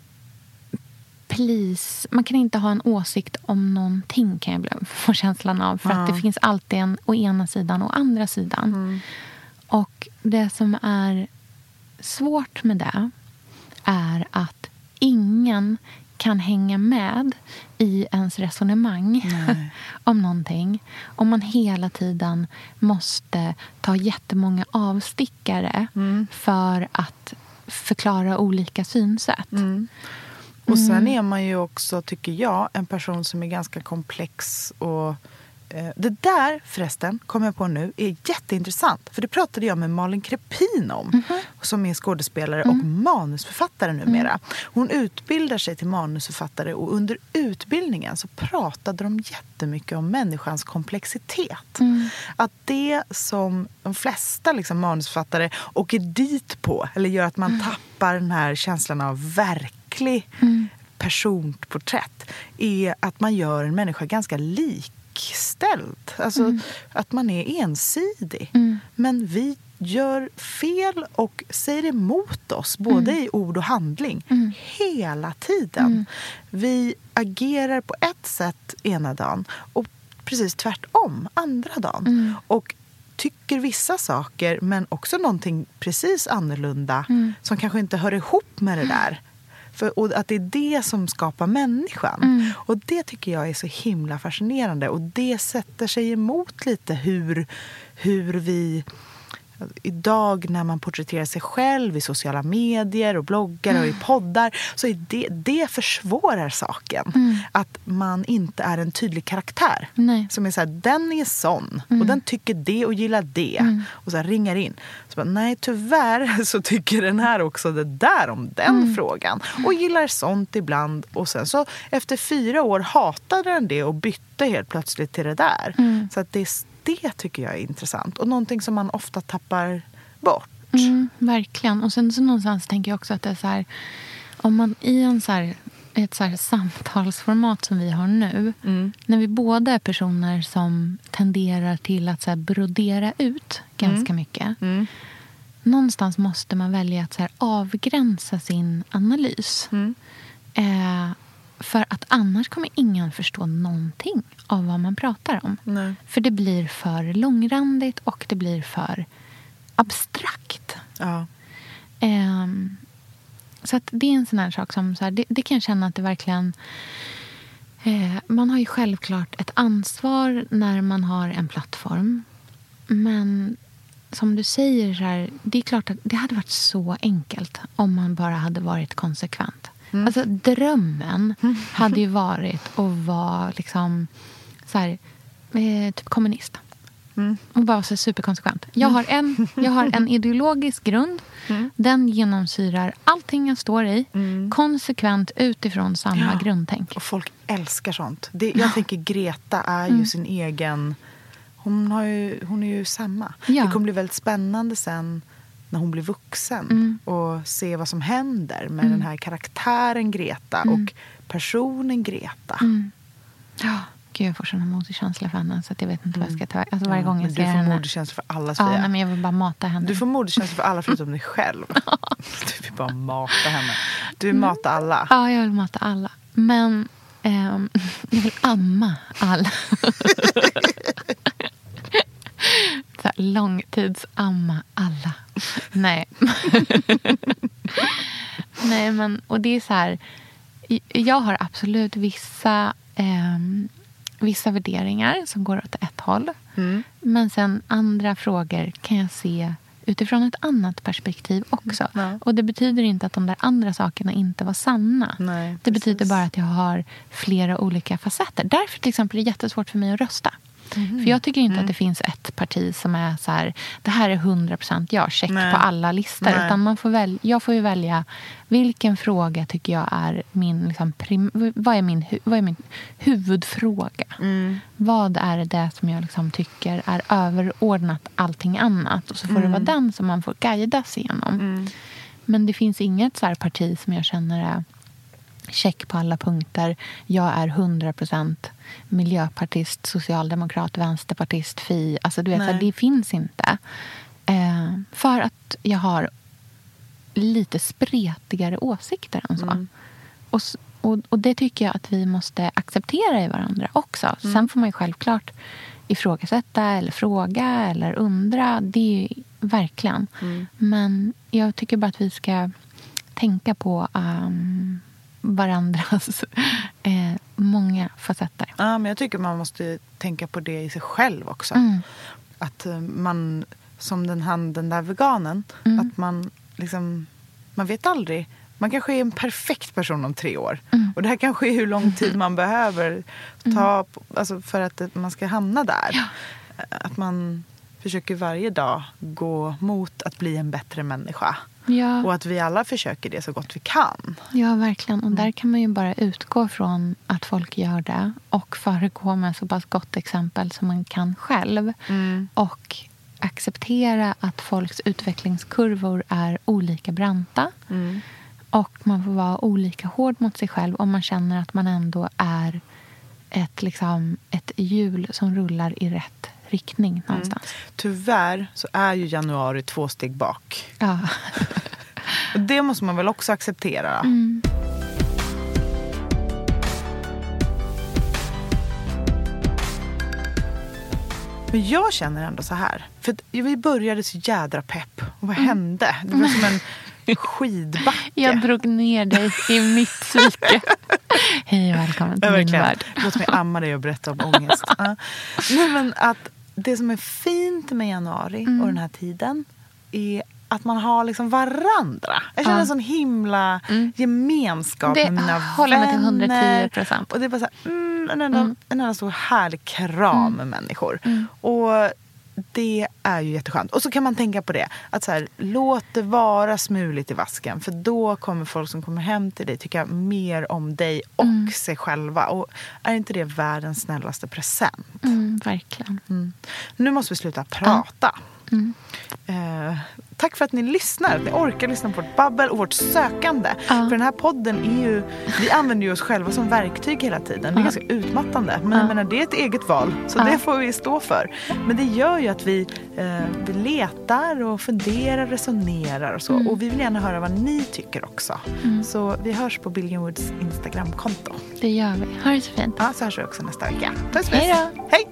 man kan inte ha en åsikt om någonting, kan jag få känslan av. För att det finns alltid en å ena sidan och andra sidan. Och det som är svårt med det är att ingen kan hänga med i ens resonemang om någonting. Om man hela tiden måste ta jättemånga avstickare för att förklara olika synsätt. Och sen är man ju också, tycker jag, en person som är ganska komplex. Och det där förresten, kommer jag på nu, är jätteintressant. För det pratade jag med Malin Krepin om. Som är skådespelare och manusförfattare numera. Hon utbildar sig till manusförfattare. Och under utbildningen så pratade de jättemycket om människans komplexitet. Att det som de flesta liksom, manusförfattare åker dit på. Eller gör att man tappar den här känslan av verklig personporträtt. Är att man gör en människa ganska likställd. Alltså att man är ensidig. Men vi gör fel och säger emot oss. Både i ord och handling. Hela tiden. Vi agerar på ett sätt ena dagen. Och precis tvärtom andra dagen. Och tycker vissa saker men också någonting precis annorlunda. Som kanske inte hör ihop med det där. Och att det är det som skapar människan. Och det tycker jag är så himla fascinerande. Och det sätter sig emot lite hur vi... Idag när man porträtterar sig själv i sociala medier och bloggar och i poddar, så är det försvårar saken. Att man inte är en tydlig karaktär. Nej. Som är så här, den är sån och den tycker det och gillar det. Och så här, ringar in. Så bara, nej, tyvärr så tycker den här också det där om den frågan. Och gillar sånt ibland. Och sen så efter 4 år hatade den det och bytte helt plötsligt till det där. Så att det tycker jag är intressant. Och någonting som man ofta tappar bort. Verkligen. Och sen så någonstans tänker jag också att det är så här, om man i ett så här samtalsformat som vi har nu, när vi båda är personer som tenderar till att så här brodera ut ganska mycket. Någonstans måste man välja att så här avgränsa sin analys. För att annars kommer ingen förstå någonting av vad man pratar om. Nej. För det blir för långrandigt och det blir för abstrakt. Ja. Så att det är en sån här sak som så här, det kan jag känna att det verkligen... man har ju självklart ett ansvar när man har en plattform. Men som du säger, så här, det är klart att det hade varit så enkelt om man bara hade varit konsekvent. Alltså drömmen hade ju varit att vara liksom så här, typ kommunist. Och bara vara så superkonsekvent. Jag har en ideologisk grund. Den genomsyrar allting jag står i. Konsekvent utifrån samma grundtänk. Och folk älskar sånt. Jag tänker Greta är ju sin egen... Hon är ju samma. Ja. Det kommer bli väldigt spännande sen när hon blir vuxen och se vad som händer med den här karaktären Greta och personen Greta. Ja, gud, jag får såna modekänsla för henne så att jag vet inte vad jag ska ta. Alltså varje gång jag ser henne. Du får modekänsla för alla, Sofia. Ja, men jag vill bara mata henne. Du får modekänsla för alla förutom dig själv. Du vill bara mata henne. Du vill mata alla. Ja, jag vill mata alla. Men jag vill amma alla. Så här, långtidsamma alla. Nej. Nej, men och det är så här, jag har absolut vissa värderingar som går åt ett håll. Men sen andra frågor kan jag se utifrån ett annat perspektiv också. Och det betyder inte att de där andra sakerna inte var sanna. Nej, det betyder bara att jag har flera olika facetter. Därför till exempel är det jättesvårt för mig att rösta. För jag tycker inte att det finns ett parti som är så här, det här är 100% jag, check på alla listor. Utan jag får ju välja vilken fråga tycker jag är min, liksom, vad är min huvudfråga. Vad är det som jag liksom tycker är överordnat allting annat. Och så får det vara den som man får guidas igenom. Men det finns inget så här parti som jag känner är check på alla punkter. Jag är 100% miljöpartist, socialdemokrat, vänsterpartist, fi. Alltså du vet, så det finns inte. För att jag har lite spretigare åsikter än så. Och det tycker jag att vi måste acceptera i varandra också. Sen får man ju självklart ifrågasätta eller fråga eller undra. Det är ju verkligen. Men jag tycker bara att vi ska tänka på varandras många facetter. Ja, men jag tycker man måste tänka på det i sig själv också. Att man, som den där veganen, att man liksom, man vet aldrig. Man kanske är en perfekt person om 3 år. Och det här kanske är hur lång tid man behöver ta alltså för att man ska hamna där. Ja. Att man försöker varje dag gå mot att bli en bättre människa. Ja. Och att vi alla försöker det så gott vi kan. Ja, verkligen. Och där kan man ju bara utgå från att folk gör det. Och föregå med så pass gott exempel som man kan själv. Och acceptera att folks utvecklingskurvor är olika branta. Och man får vara olika hård mot sig själv om man känner att man ändå är ett hjul som rullar i rätt riktning någonstans. Tyvärr så är ju januari 2 steg bak. Ja. Och det måste man väl också acceptera. Men jag känner ändå så här. För vi började så jädra pepp. Och vad hände? Det var som skidbacke. Jag drog ner dig i mitt psyke. Hej och välkommen till min värld. Låt mig amma dig och berätta om ångest. Nej, men att det som är fint med januari och den här tiden är att man har liksom varandra. Jag känner en sån himla gemenskap med mina håller vänner. Med till 110%. Och det är bara så här, en enda stor härlig kram med människor. Och det är ju jätteskönt. Och så kan man tänka på det. Att så här, låt det vara smuligt i vasken. För då kommer folk som kommer hem till dig tycka mer om dig och sig själva. Och är inte det världens snällaste present? Verkligen. Nu måste vi sluta prata. Tack för att ni lyssnar. Att ni orkar lyssna på vårt babbel och vårt sökande. För den här podden är ju... Vi använder ju oss själva som verktyg hela tiden. Det är ganska utmattande. Men jag menar, det är ett eget val. Så det får vi stå för. Men det gör ju att vi letar och funderar, resonerar och så. Och vi vill gärna höra vad ni tycker också. Så vi hörs på Billionwoods Instagram-konto. Det gör vi. Ha det så fint. Ja, så hörs vi också nästa vecka. Puss, puss. Hej då. Hej.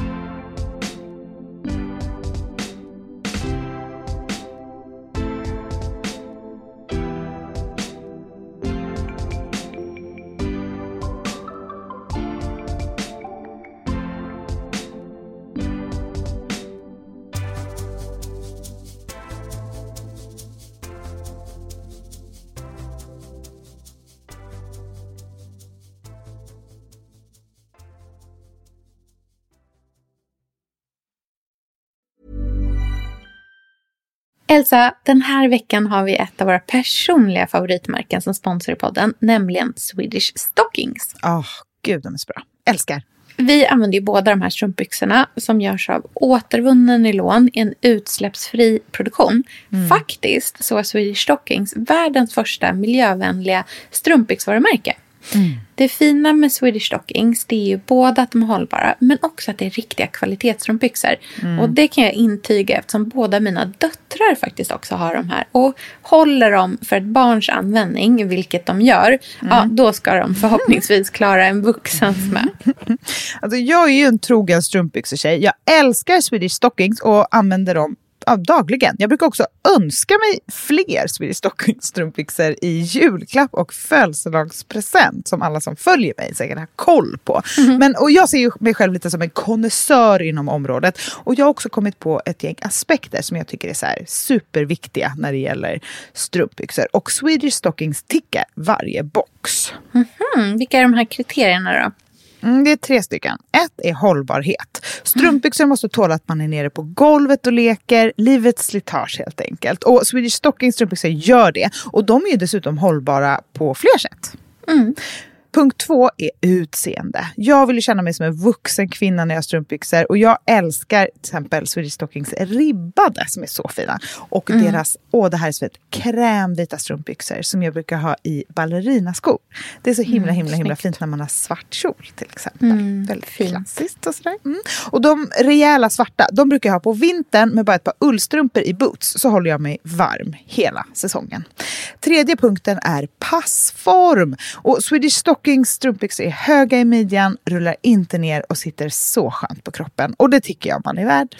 Elsa, den här veckan har vi ett av våra personliga favoritmärken som sponsor i podden, nämligen Swedish Stockings. Gud, de är så bra. Älskar. Vi använder ju båda de här strumpbyxorna som görs av återvunnen nylon i en utsläppsfri produktion. Faktiskt så är Swedish Stockings världens första miljövänliga strumpbyxvarumärke. Det fina med Swedish Stockings, det är ju både att de är hållbara men också att det är riktiga kvalitetsstrumpbyxor. Och det kan jag intyga eftersom båda mina döttrar faktiskt också har de här. Och håller de för ett barns användning, vilket de gör, då ska de förhoppningsvis klara en vuxens med. Alltså, jag är ju en trogen strumpbyxor-tjej. Jag älskar Swedish Stockings och använder dem dagligen. Jag brukar också önska mig fler Swedish Stockings strumpbyxor i julklapp och födelsedagspresent som alla som följer mig säkert har koll på. Och jag ser ju mig själv lite som en konnässör inom området och jag har också kommit på ett gäng aspekter som jag tycker är så här superviktiga när det gäller strumpbyxor och Swedish Stockings tickar varje box. Vilka är de här kriterierna då? Det är 3 stycken. 1 är hållbarhet. Strumpbyxor måste tåla att man är nere på golvet och leker. Livets slitage helt enkelt. Och Swedish Stockings strumpbyxor gör det. Och de är ju dessutom hållbara på fler sätt. Punkt 2 är utseende. Jag vill ju känna mig som en vuxen kvinna när jag har strumpbyxor. Och jag älskar till exempel Swedish Stockings ribbade som är så fina. Och deras, det här är så ett krämvita strumpbyxor som jag brukar ha i ballerinaskor. Det är så himla fint när man har svart kjol till exempel. Väldigt klassiskt och sådär. Och de rejäla svarta, de brukar jag ha på vintern med bara ett par ullstrumpor i boots. Så håller jag mig varm hela säsongen. 3:e punkten är passform. Och Swedish Stockings strumpbyxor är höga i midjan, rullar inte ner och sitter så skönt på kroppen. Och det tycker jag man är värd.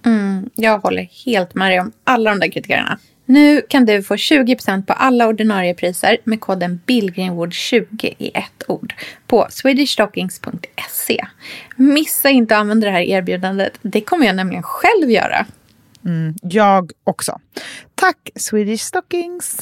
Jag håller helt med dig om alla de där kriterierna. Nu kan du få 20% på alla ordinarie priser med koden BILLGRENWOOD20 i ett ord på swedishstockings.se. Missa inte att använda det här erbjudandet. Det kommer jag nämligen själv göra. Jag också. Tack Swedish Stockings!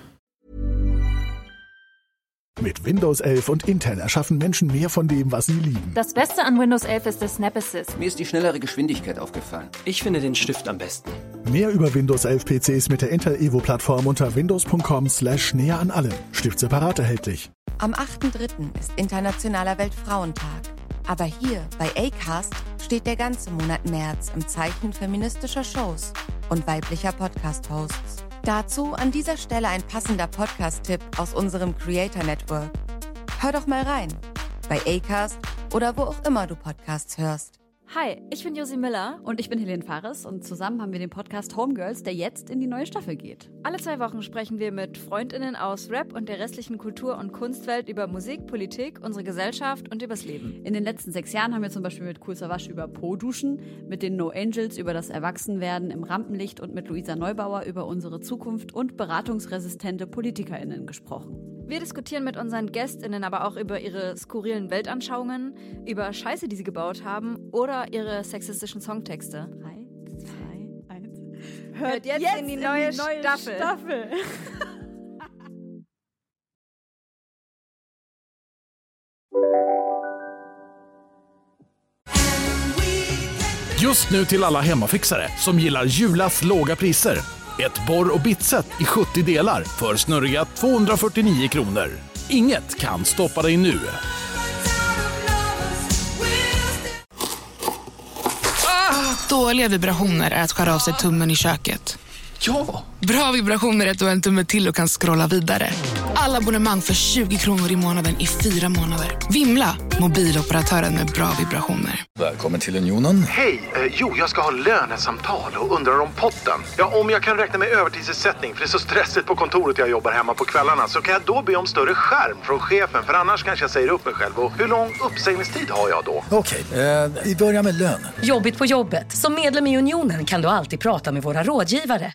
Mit Windows 11 und Intel erschaffen Menschen mehr von dem, was sie lieben. Das Beste an Windows 11 ist der Snap Assist. Mir ist die schnellere Geschwindigkeit aufgefallen. Ich finde den Stift am besten. Mehr über Windows 11 PCs mit der Intel Evo-Plattform unter windows.com/näher an allem. Stift separat erhältlich. Am 8.3. ist Internationaler Weltfrauentag. Aber hier bei Acast steht der ganze Monat März im Zeichen feministischer Shows und weiblicher Podcast-Hosts. Dazu an dieser Stelle ein passender Podcast-Tipp aus unserem Creator Network. Hör doch mal rein. Bei Acast oder wo auch immer du Podcasts hörst. Hi, ich bin Josi Miller. Und ich bin Helene Fares. Und zusammen haben wir den Podcast Homegirls, der jetzt in die neue Staffel geht. Alle 2 Wochen sprechen wir mit FreundInnen aus Rap und der restlichen Kultur- und Kunstwelt über Musik, Politik, unsere Gesellschaft und übers Leben. In den letzten 6 Jahren haben wir zum Beispiel mit Kool Savas über Po-Duschen, mit den No Angels über das Erwachsenwerden im Rampenlicht und mit Luisa Neubauer über unsere Zukunft und beratungsresistente PolitikerInnen gesprochen. Wir diskutieren mit unseren GästInnen aber auch über ihre skurrilen Weltanschauungen, über Scheiße, die sie gebaut haben oder ihre sexistischen Songtexte. 3, 2, 1. Hört jetzt in die neue Staffel. Just nu till alla hemmafixare som gillar Julas låga priser. Ett borr- och bitset i 70 delar för snurriga 249 kronor. Inget kan stoppa dig nu. Dåliga vibrationer är att skära av sig tummen i köket. Ja! Bra vibrationer är att du har en tumme till och kan scrolla vidare. Alla abonnemang för 20 kronor i månaden i 4 månader. Vimla, mobiloperatören med bra vibrationer. Välkommen till Unionen. Hej, jag ska ha lönesamtal och undrar om potten. Ja, om jag kan räkna med övertidsersättning för det är så stressigt på kontoret jag jobbar hemma på kvällarna, så kan jag då be om större skärm från chefen, för annars kanske jag säger upp mig själv. Och hur lång uppsägningstid har jag då? Okej, vi börjar med lön. Jobbigt på jobbet. Som medlem i Unionen kan du alltid prata med våra rådgivare.